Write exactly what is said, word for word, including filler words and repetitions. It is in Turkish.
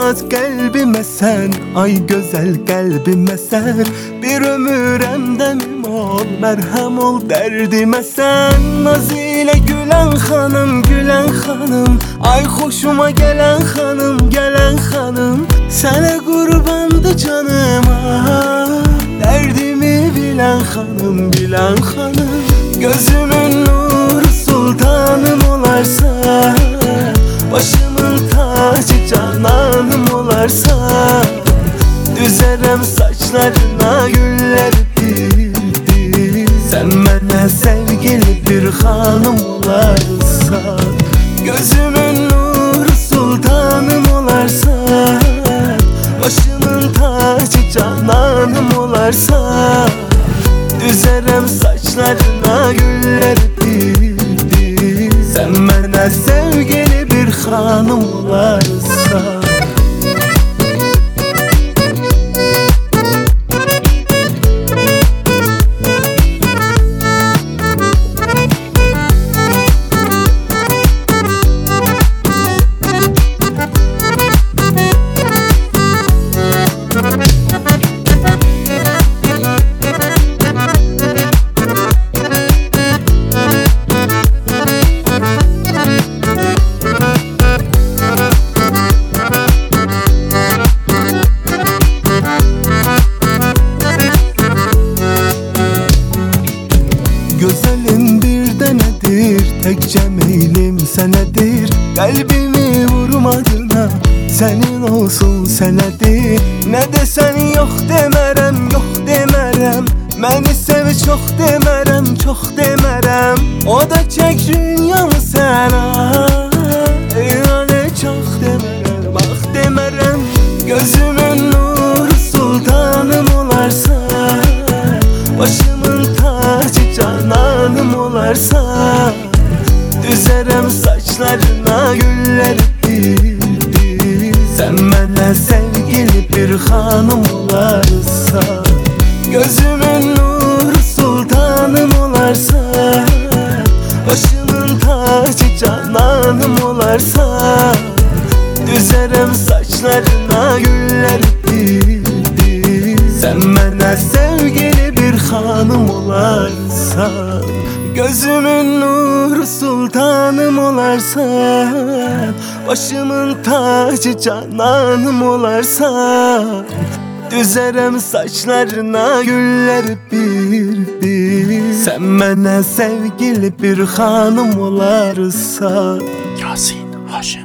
aç kalbime sen, ay güzel kalbime sen. Bir ömür emdemim ol, merhem ol derdime sen. Naz ile gülen hanım, gülen hanım, ay hoşuma gelen hanım, gelen hanım. Sana kurbandı canıma, derdimi bilen hanım, bilen hanım. Gözümün nuru sultanım olarsa, başımın tacı cananım olarsa, düzerem saçlarına güller bir. Sen bana sevgili bir hanım olarsa, gözümün nuru sultanım olarsa, başımın tacı cananım olarsa, düzerem saçlarına güller bir. Sen bana sevgili bir hanım olarsa. Güzelim bir denedir, tek cemilim senedir. Kalbimi vurmadına, senin olsun senedir. Ne desen yok demerem, yok demerem. Beni sev çok demerem, çok demerem. O da çek dünyamı sana, yani çok demerem, ah demerem. Gözümün nuru sultanım olarsa, başımın tacı cananım olarsa, düzerem saçlarına güller bir. Sen bana sevgili bir hanım olarsa, gözümün nuru sultanım olarsa, başımın tacı cananım olarsa, düzerem saçlarına güller bir. Sen bana sevgili bir hanım olarsa, gözümün nuru sultanım olarsa, başımın tacı cananım olarsa, düzerem saçlarına güller bir bir. Sen bana sevgili bir hanım olarsa. Yasin Haşim.